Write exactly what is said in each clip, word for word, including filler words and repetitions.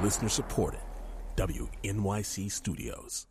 Listener supported. W N Y C Studios.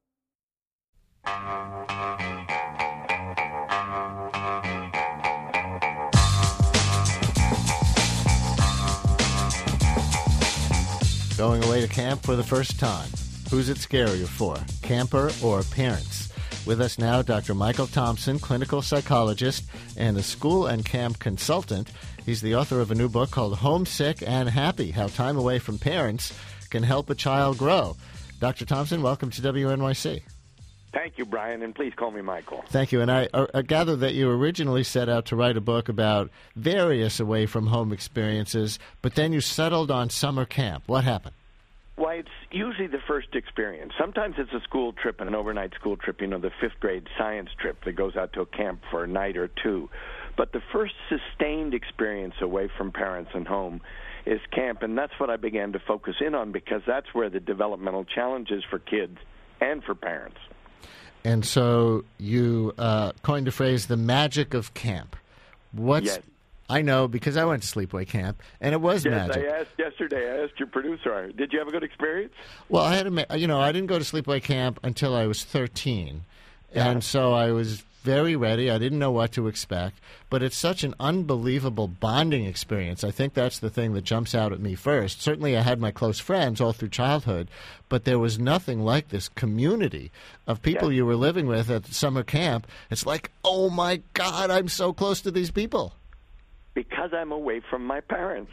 Going away to camp for the first time. Who's it scarier for, camper or parents? With us now, Doctor Michael Thompson, clinical psychologist and a school and camp consultant. He's the author of a new book called Homesick and Happy, How Time Away from Parents Can Help a Child Grow. Doctor Thompson, welcome to W N Y C. Thank you, Brian, and please call me Michael. Thank you. And I, I gather that you originally set out to write a book about various away-from-home experiences, but then you settled on summer camp. What happened? Well, it's usually the first experience. Sometimes it's a school trip, an overnight school trip, you know, the fifth grade science trip that goes out to a camp for a night or two. But the first sustained experience away from parents and home is camp, and that's what I began to focus in on because that's where the developmental challenges for kids and for parents. And so you uh, coined the phrase, the magic of camp. What's Yes. I know because I went to sleepaway camp, and it was Yes, magic. I asked yesterday, I asked your producer, did you have a good experience? Well, I had a, you know, I didn't go to sleepaway camp until I was thirteen, Yeah. and so I was very ready. I didn't know what to expect, but it's such an unbelievable bonding experience. I think that's the thing that jumps out at me first. Certainly, I had my close friends all through childhood, but there was nothing like this community of people Yeah. you were living with at summer camp. It's like, oh my God, I'm so close to these people. Because I'm away from my parents.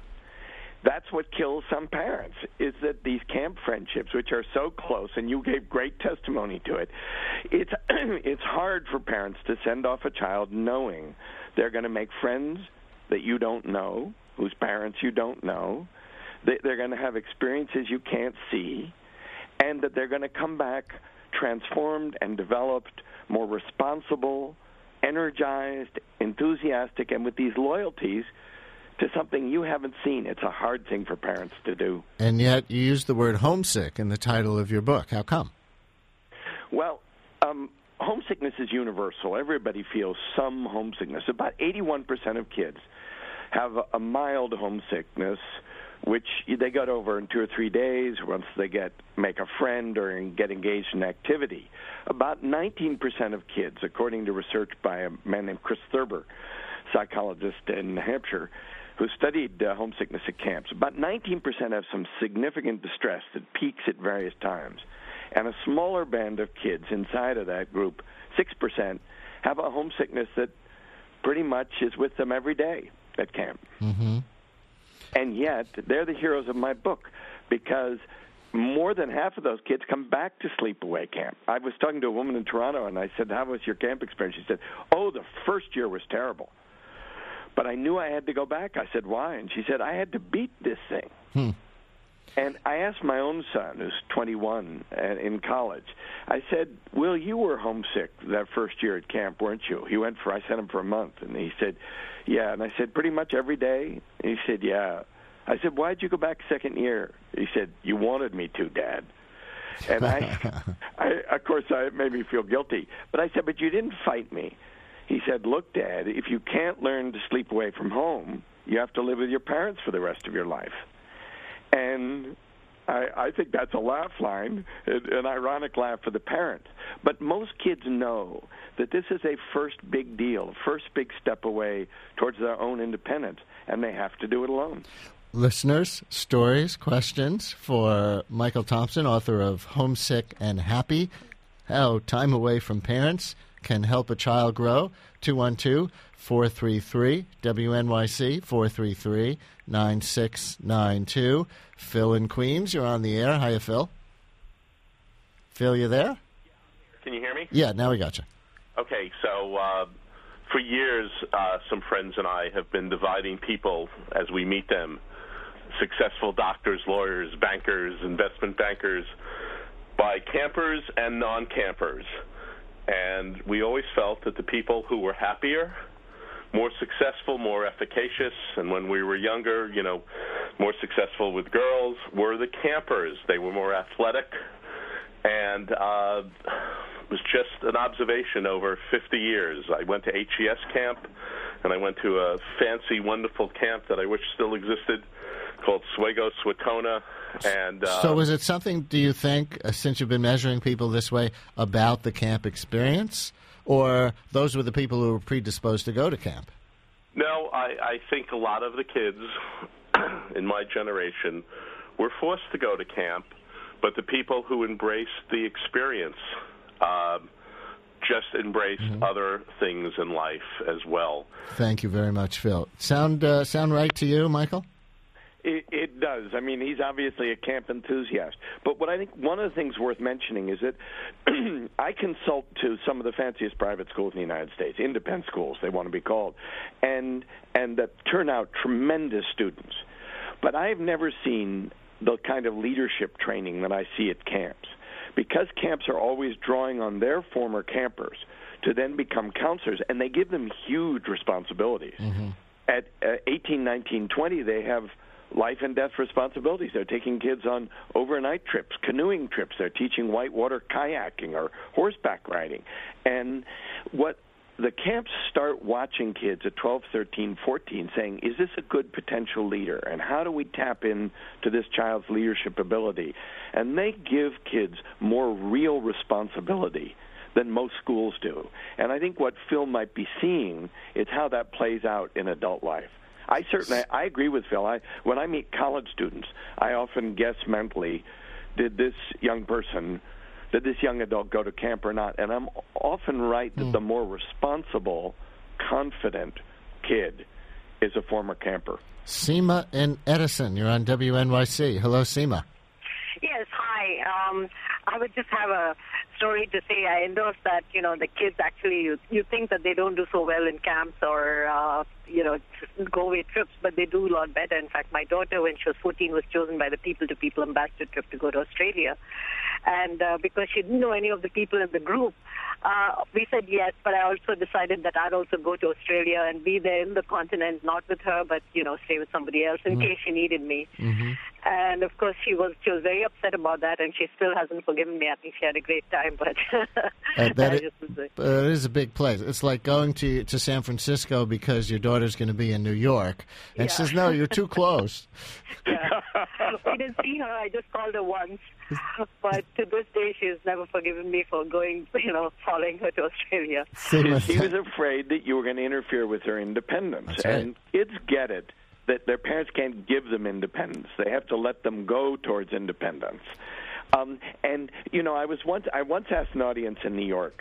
That's what kills some parents, is that these camp friendships, which are so close, and you gave great testimony to it, it's it's hard for parents to send off a child knowing they're going to make friends that you don't know, whose parents you don't know, they, they're going to have experiences you can't see, and that they're going to come back transformed and developed, more responsible, energized, enthusiastic, and with these loyalties to something you haven't seen. It's a hard thing for parents to do. And yet you use the word homesick in the title of your book. How come? Well, um, homesickness is universal. Everybody feels some homesickness. About eighty-one percent of kids have a, a mild homesickness, which they got over in two or three days once they get make a friend or get engaged in activity. About nineteen percent of kids, according to research by a man named Chris Thurber, psychologist in New Hampshire, who studied uh, homesickness at camps, about nineteen percent have some significant distress that peaks at various times. And a smaller band of kids inside of that group, six percent, have a homesickness that pretty much is with them every day at camp. Mm-hmm. And yet, they're the heroes of my book because more than half of those kids come back to sleepaway camp. I was talking to a woman in Toronto, and I said, how was your camp experience? She said, oh, the first year was terrible. But I knew I had to go back. I said, why? And she said, I had to beat this thing. Hmm. And I asked my own son, who's twenty-one, uh, in college, I said, Will, you were homesick that first year at camp, weren't you? He went for, I sent him for a month, and he said, yeah. And I said, pretty much every day? And he said, yeah. I said, why'd you go back second year? He said, you wanted me to, Dad. And I, I of course, I, it made me feel guilty. But I said, but you didn't fight me. He said, look, Dad, if you can't learn to sleep away from home, you have to live with your parents for the rest of your life. And I, I think that's a laugh line, an ironic laugh for the parents. But most kids know that this is a first big deal, first big step away towards their own independence, and they have to do it alone. Listeners, stories, questions for Michael Thompson, author of Homesick and Happy, How Time Away from Parents Can Help a Child Grow. two one two, four three three, W N Y C, four three three, nine six nine two. Phil in Queens, you're on the air. Hiya, Phil. Phil, you there? Can you hear me? Yeah, now we got you. Okay, so uh, for years, uh, some friends and I have been dividing people as we meet them, successful doctors, lawyers, bankers, investment bankers, by campers and non-campers. And we always felt that the people who were happier, more successful, more efficacious, and when we were younger, you know, more successful with girls, were the campers. They were more athletic, and uh, it was just an observation over fifty years. I went to H E S camp, and I went to a fancy, wonderful camp that I wish still existed called Swago Swatona. And uh, so is it something, do you think, uh, since you've been measuring people this way, about the camp experience? Or those were the people who were predisposed to go to camp? No, I, I think a lot of the kids in my generation were forced to go to camp, but the people who embraced the experience uh, just embraced mm-hmm. other things in life as well. Thank you very much, Phil. Sound uh, sound right to you, Michael? It, it does. I mean, he's obviously a camp enthusiast. But what I think one of the things worth mentioning is that I consult to some of the fanciest private schools in the United States, independent schools, they want to be called, and and that turn out tremendous students. But I've never seen the kind of leadership training that I see at camps. Because camps are always drawing on their former campers to then become counselors, and they give them huge responsibilities. Mm-hmm. At uh, eighteen, nineteen, twenty, they have life and death responsibilities. They're taking kids on overnight trips, canoeing trips. They're teaching whitewater kayaking or horseback riding. And what the camps start watching kids at twelve, thirteen, fourteen saying, is this a good potential leader? And how do we tap into this child's leadership ability? And they give kids more real responsibility than most schools do. And I think what Phil might be seeing is how that plays out in adult life. I certainly, I agree with Phil. I, when I meet college students, I often guess mentally, did this young person, did this young adult go to camp or not? And I'm often right that mm. the more responsible, confident kid is a former camper. Seema in Edison, you're on W N Y C. Hello, Seema. Yes, hi. Um, I would just have a story to say. I endorse that, you know, the kids actually, you, you think that they don't do so well in camps or, uh, you know, go away trips, but they do a lot better. In fact, my daughter, when she was fourteen, was chosen by the People to People Ambassador trip to go to Australia. And uh, because she didn't know any of the people in the group, uh, we said yes, but I also decided that I'd also go to Australia and be there in the continent, not with her, but, you know, stay with somebody else in mm-hmm. case she needed me. Mm-hmm. And, of course, she was she was very upset about that, and she still hasn't forgiven me. I think she had a great time, but uh, that it, uh, it is a big place. It's like going to, to San Francisco because your daughter's going to be in New York, and yeah. she says, no, you're too close. Yeah. We didn't see her. I just called her once. But to this day, she's never forgiven me for going, you know, following her to Australia. She was afraid that you were going to interfere with her independence. That's and right. Kids get it, that their parents can't give them independence. They have to let them go towards independence. Um, and, you know, I was once I once asked an audience in New York,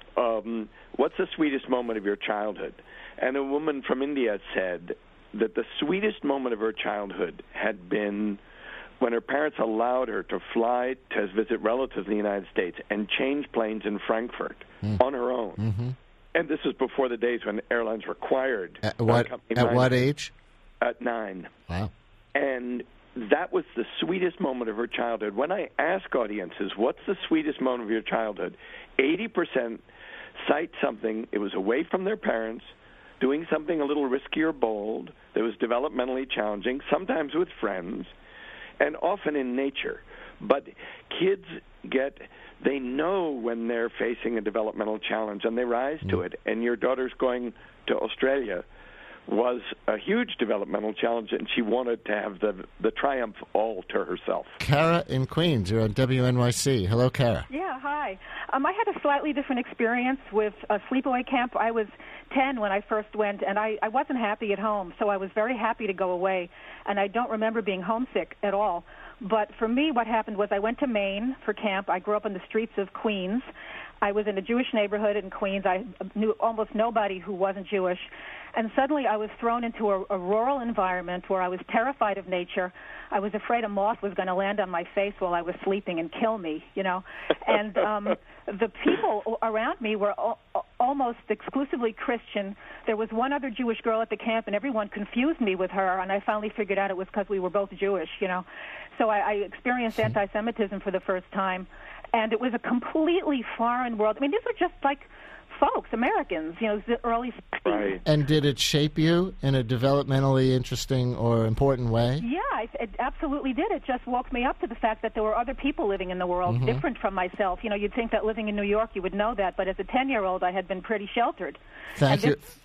um, what's the sweetest moment of your childhood? And a woman from India said that the sweetest moment of her childhood had been when her parents allowed her to fly to visit relatives in the United States and change planes in Frankfurt mm. on her own. Mm-hmm. And this was before the days when airlines required. At what, at what age? At nine. Wow. And that was the sweetest moment of her childhood. When I ask audiences, what's the sweetest moment of your childhood, eighty percent cite something, it was away from their parents, doing something a little risky or bold, that was developmentally challenging, sometimes with friends, and often in nature. But kids get, they know when they're facing a developmental challenge, and they rise mm. to it. And your daughter's going to Australia was a huge developmental challenge, and she wanted to have the the triumph all to herself. Kara in Queens, you're on W N Y C. Hello, Kara. Yeah, hi. Um, I had a slightly different experience with a sleepaway camp. I was ten when I first went, and I, I wasn't happy at home, so I was very happy to go away, and I don't remember being homesick at all. But for me, what happened was I went to Maine for camp. I grew up on the streets of Queens. I was in a Jewish neighborhood in Queens. I knew almost nobody who wasn't Jewish. And suddenly I was thrown into a, a rural environment where I was terrified of nature. I was afraid a moth was going to land on my face while I was sleeping and kill me, you know. And um, the people around me were al- almost exclusively Christian. There was one other Jewish girl at the camp, and everyone confused me with her, and I finally figured out it was because we were both Jewish, you know. So I, I experienced anti-Semitism for the first time, and it was a completely foreign world. I mean, these are just like folks, Americans, you know, the early sixties. Right. And did it shape you in a developmentally interesting or important way? Yeah, it absolutely did. It just woke me up to the fact that there were other people living in the world mm-hmm. different from myself. You know, you'd think that living in New York you would know that, but as a ten-year-old I had been pretty sheltered. Thank and you. This,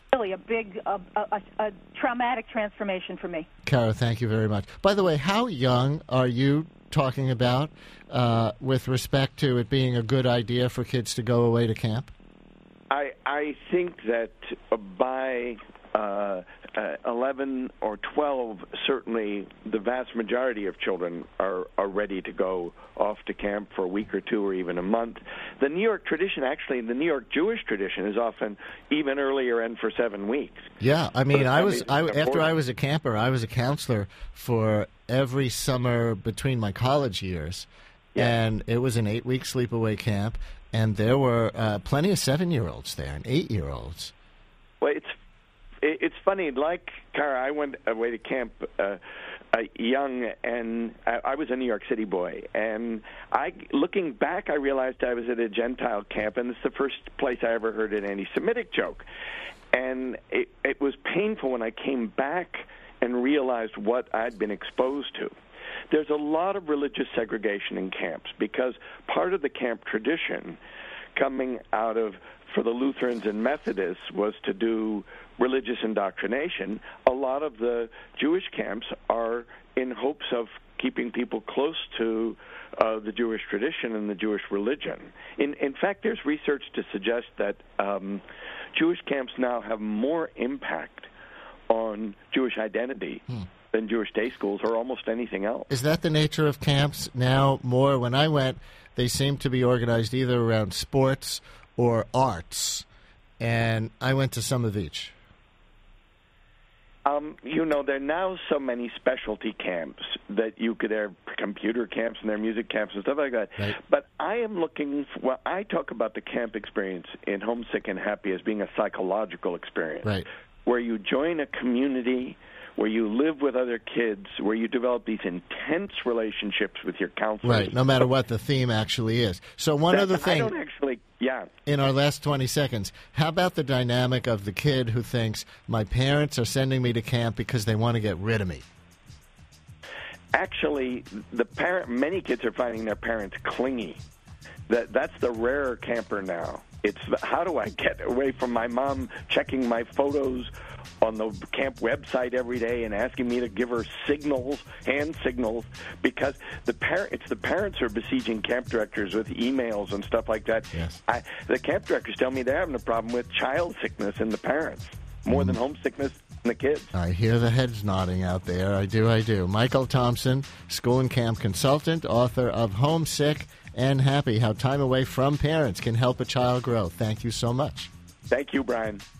really a big, a, a, a traumatic transformation for me. Kara, thank you very much. By the way, how young are you talking about uh, with respect to it being a good idea for kids to go away to camp? I I think that by uh, uh, eleven or twelve, certainly the vast majority of children are, are ready to go off to camp for a week or two or even a month. The New York tradition, actually, the New York Jewish tradition is often even earlier and for seven weeks. Yeah, I mean, So I was I, important. after I was a camper, I was a counselor for every summer between my college years, Yeah. and it was an eight-week sleepaway camp, and there were uh, plenty of seven-year-olds there and eight-year-olds. Well, it's it- it's funny. Like Kara, I went away to camp uh, uh, young, and I, I was a New York City boy. And I, looking back, I realized I was at a Gentile camp, and it's the first place I ever heard an anti-Semitic joke. And it, it was painful when I came back and realized what I'd been exposed to. There's a lot of religious segregation in camps because part of the camp tradition coming out of, for the Lutherans and Methodists, was to do religious indoctrination. A lot of the Jewish camps are in hopes of keeping people close to uh, the Jewish tradition and the Jewish religion. In, in fact, there's research to suggest that um, Jewish camps now have more impact on Jewish identity hmm. than Jewish day schools or almost anything else. Is that the nature of camps now more? When I went, they seemed to be organized either around sports or arts, and I went to some of each. Um, you know, there are now so many specialty camps that you could have computer camps and their music camps and stuff like that. Right. But I am looking for, well, I talk about the camp experience in Homesick and Happy as being a psychological experience. Right. Where you join a community, where you live with other kids, where you develop these intense relationships with your counselors. Right, no matter what the theme actually is. So one that, other thing, I don't actually, yeah. in our last twenty seconds, how about the dynamic of the kid who thinks, my parents are sending me to camp because they want to get rid of me? Actually, the parent, many kids are finding their parents clingy. That That's the rarer camper now. It's how do I get away from my mom checking my photos on the camp website every day and asking me to give her signals, hand signals, because the par- it's the parents who are besieging camp directors with emails and stuff like that. Yes. I, the camp directors tell me they're having a problem with child sickness in the parents, more mm. than homesickness in the kids. I hear the heads nodding out there. I do, I do. Michael Thompson, school and camp consultant, author of Homesick and Happy, How Time Away from Parents Can Help a Child Grow. Thank you so much. Thank you, Brian.